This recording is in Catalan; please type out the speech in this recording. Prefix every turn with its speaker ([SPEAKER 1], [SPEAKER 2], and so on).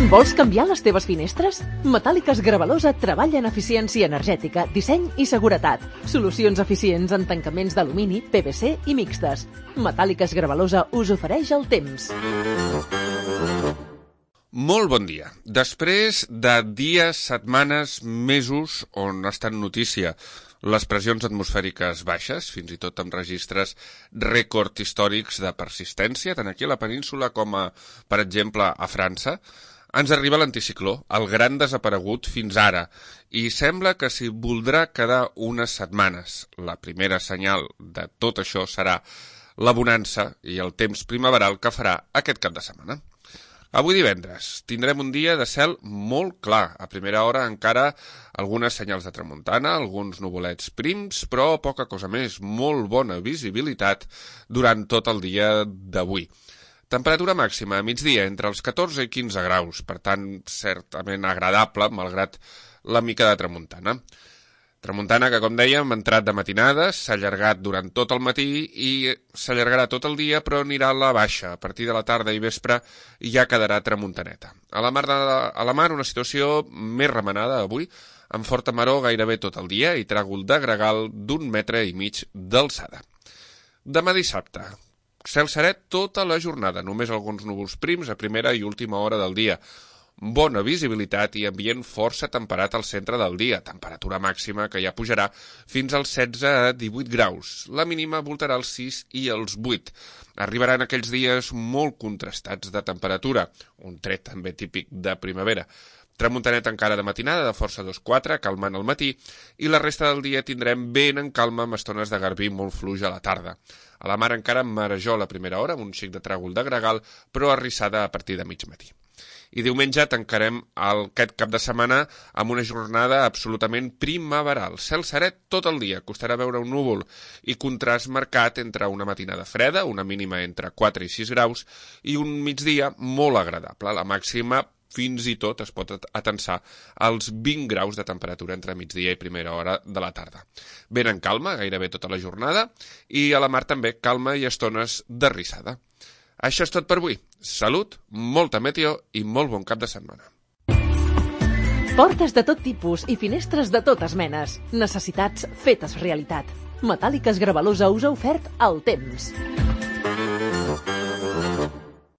[SPEAKER 1] Vols canviar les teves finestres? Metàl·liques Gravalosa treballa en eficiència energètica, disseny i seguretat. Solucions eficients en tancaments d'alumini, PVC i mixtes. Metàl·liques Gravalosa us ofereix el temps.
[SPEAKER 2] Molt bon dia. Després de dies, setmanes, mesos on ha estat notícia les pressions atmosfèriques baixes, fins i tot amb registres rècord històrics de persistència, tant aquí a la península com, per exemple, a França, ens arriba l'anticicló, el gran desaparegut fins ara, i sembla que s'hi voldrà quedar unes setmanes. La primera senyal de tot això serà la bonança i el temps primaveral que farà aquest cap de setmana. Avui divendres tindrem un dia de cel molt clar. A primera hora encara algunes senyals de tramuntana, alguns nuvolets prims, però poca cosa més. Molt bona visibilitat durant tot el dia d'avui. Temperatura màxima a migdia entre els 14 i 15 graus, per tant, certament agradable, malgrat la mica de tramuntana. Tramuntana que, com dèiem, ha entrat de matinades, s'ha allargat durant tot el matí i s'allargarà tot el dia, però anirà a la baixa. A partir de la tarda i vespre ja quedarà tramuntaneta. A la mar una situació més remenada avui, amb forta maror gairebé tot el dia i tràgol de gregal d'1,5 metres d'alçada. Demà dissabte, cel serè tota la jornada, només alguns núvols prims a primera i última hora del dia. Bona visibilitat i ambient força temperat al centre del dia, temperatura màxima que ja pujarà fins als 16 a 18 graus. La mínima voltarà els 6 i els 8. Arribaran aquells dies molt contrastats de temperatura, un tret també típic de primavera. Tramuntanet encara de matinada, de força 2-4, calmant al matí, i la resta del dia tindrem vent en calma amb estones de garbí molt fluix a la tarda. A la mar encara marejol a primera hora, amb un xic de tràgol de gregal, però arrissada a partir de mig matí. I diumenge tancarem aquest cap de setmana amb una jornada absolutament primaveral. Cel serè tot el dia, costarà veure un núvol i contrast marcat entre una matinada freda, una mínima entre 4 i 6 graus, i un migdia molt agradable. La màxima fins i tot es pot atensar als 20 graus de temperatura entre migdia i primera hora de la tarda. Vent en calma gairebé tota la jornada i a la mar també calma i estones d'arrissada. Això és tot per avui. Salut, molta meteo i molt bon cap de setmana.
[SPEAKER 1] Portes de tot tipus i finestres de totes menes. Necessitats fetes realitat. Metàl·liques Gravalosa us ha ofert el temps.